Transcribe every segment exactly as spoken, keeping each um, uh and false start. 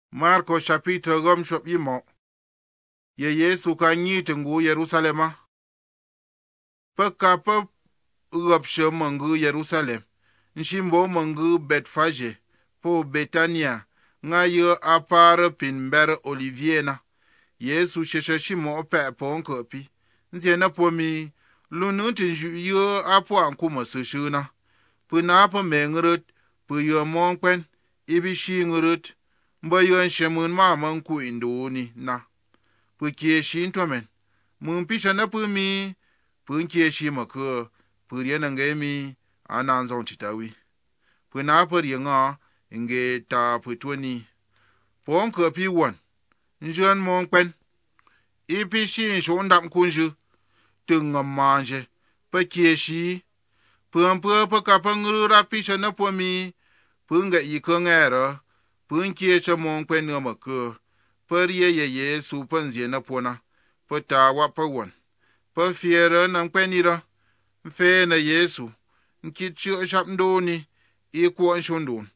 Marko chapitre gom shop yimo. Ye Yesu ka nyi tengu Yerusalema. Peka pe rupshe mangu Yerusalem. Nshimbo mangu Betfage po Betania. Nga ye apare pinber Olivier na. Yesu sheshe shimo pe po nkopi. Nzie na po mi lunu tinju ye apo anku maseshu na. Puna apo mengrut pu ye monkpen ibishi ngurut. Mba yon shemun ma man ku indoni na. Pu kieshi intomen. Mun pisha na pu mi. Pu kieshi maka. Pu riena nge mi. Ananzon titawi. Pu na pu rienga. Nge ta pu tuani. Pon ka pi wan. Njon mon pen. Ipi shi insho ndam kunju. Tunga manje. Pu kieshi. Pu mpu pu ka pangru ra pisha na pu mi. Pu nga ika ngera. Pun kie cha mon kwen nga maka. Per ye ye Yesu pen zye na pona. Per ta wa per wan. Per fiera na kwen ira. Mfe na Yesu. Nkit chi shap ndoni. Ikwa nshondon.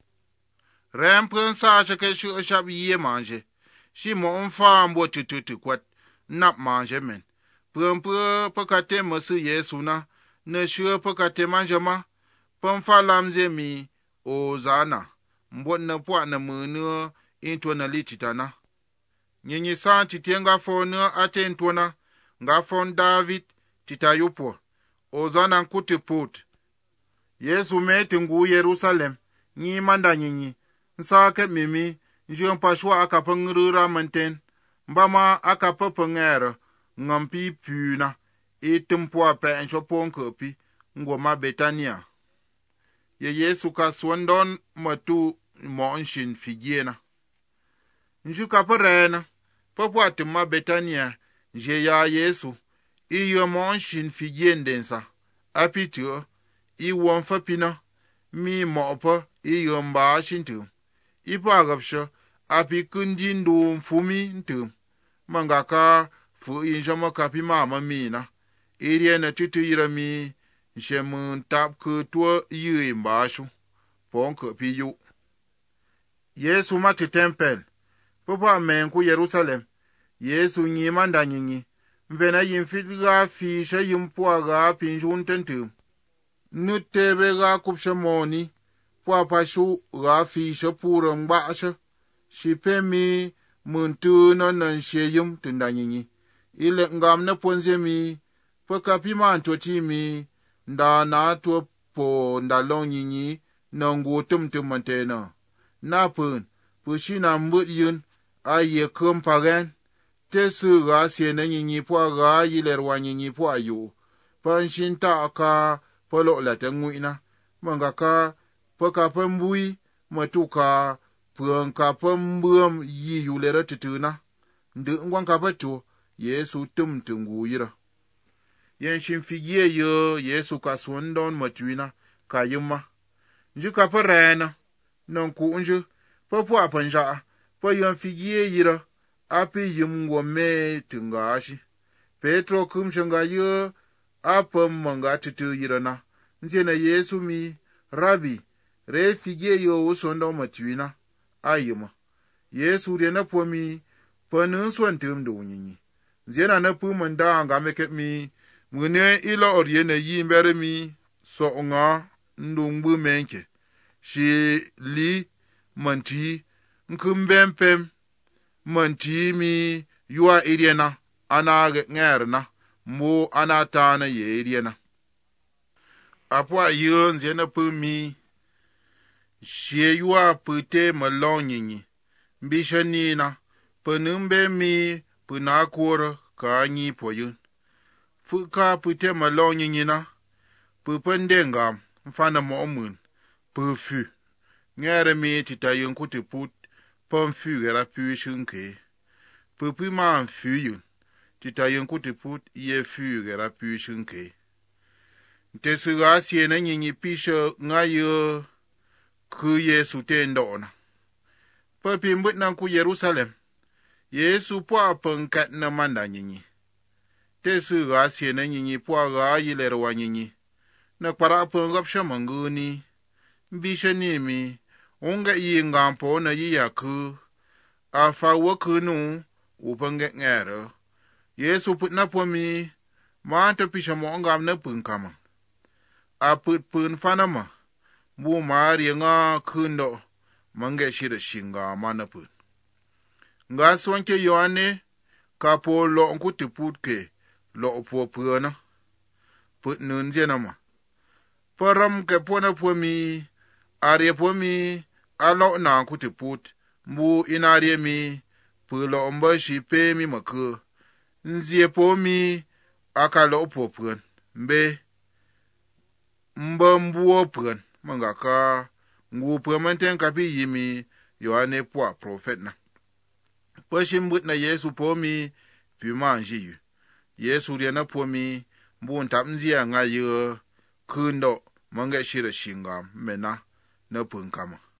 Rem pen sa cha ke shi shap ye manje. Shi mo mfa mbo tututu kwat. Nap manje men. Pren per per kate masu Yesu na. Ne shi per kate manje ma. Pen fa lamze mi. Ozana. Mbon na po na munu into na lititana. Nyinyi san titenga fona atentona. Nga fon David titayupo. Ozana nkuti put. Yesu metingu Yerusalem. Nyi manda nyinyi. Nsake mimi. Njion pashwa akapangurura manten. Mbama akapapangere. Ngampi puna. Itimpo pe enchopon kopi. Ngoma Betania. Ye Yesu ka swandon matu mo nshin figiena. Njuka parena. Papu atima Betania. Je ya Yesu. Iyo mo nshin figien densa. Apitio. Iwon fapina. Mi mo pa. Iyo mba shintu. Ipa agapsha. Api kundi ndu mfumi ntu. Mangaka fu injama kapi mama mina. Irie na tutu irami. Nshemun tap ku tuwa yue mbashu. Ponko piyu. Yesu mati tempel. Papa menku Yerusalem. Yesu nyi manda nyinyi. Mvena yinfidga fisha yimpwaga pinjun tentu. Nutebe ga kupsha moni. Papa shu ga fisha pura mbasha. Shipemi muntu na nanshe yum tunda nyinyi. Ile ngam na ponze mi. Paka pima antoti mi. Nda na to po nda long nyinyi. Na ngu tum tum mantena. Na pun. Pushi na mbut yun. Aye kum paren. Tesu ga siye na nyinyi po ga yilerwa nyinyi po ayo. Panshin ta aka polo la tengu ina. Mangaka paka pambui matuka puanka pambuam yi yulera tituna. Ndu ngwanka pato Yesu tum tungu yira. Yenshin figie yo Yesu ka swandon matuina ka yuma. Nju ka parena. Nonku unju. Papu apanja. Pa yon figie yira. Api yum wame tungashi. Petro kumshanga yo. Apa manga tutu yira na. Nze na Yesu mi. Rabi. Re figie yo usondon matuina. Ayuma. Yesu rena po mi. Panun swantum do nyinyi. Nze na napu manda anga meket mi. Mwene ila orye na yi mbere mi. So nga. Ndungbu menke. Shi li. Manti. Nkumbempem. Manti mi. Yua iriena. Ana ngerna. Mo anatana ye iriena. Apwa yon zena pu mi. Shi yua pute malong nyinyi. Mbisha nina. Panumbe mi. Punakura. Ka nyi po yun. Fuka pute malong nyinyi na. Pupendengam. Mfana mo'omun. Pufu. Ngere mi titayun kuti put. Pamfu gara pu shunke. Pupu ma mfu yun. Titayun kuti put. Ye fu gara pu shunke. Ntesu gasye na nyinyi pisha ngayo. Ku Yesu tendona. Papi mbut na ku Yerusalem. Yesu po apankat na manda nyinyi. Tesu gasye na nyinyi po aga yilerwa nyinyi. Na para apangap siya manguni. Mbisha nimi. Unga iyi ngampo na yiyaku. a fa wo kunu u penge ngere Yesu put na po mi ma to pisha mo ngam na pun kama a put pun fanama bu ma ri nga kundo mange shira shinga mana pun nga sonke yoane ka po lo nkuti putke lo po puna put nun jena ma param ke pona po mi are po mi alo na nkuti put mbu inare mi pulo mba shi pe mi maku nzie po mi aka lo po pun mbe mba mbuo pun manga ka ngu permanten kapi yimi yoane po prophet na Pashim na Yesu po mi pima njiyu Yesu riana po mi mbu ntamzia nga yu kundo manga shira shingam mena na punkama